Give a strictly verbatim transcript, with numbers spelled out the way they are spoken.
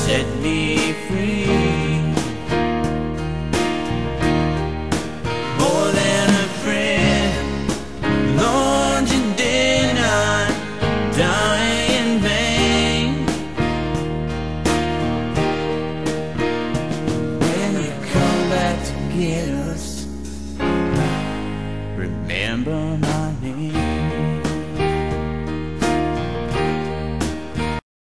set me free. More than a friend, Lord, you did not die in vain. When you come back to get us, remember my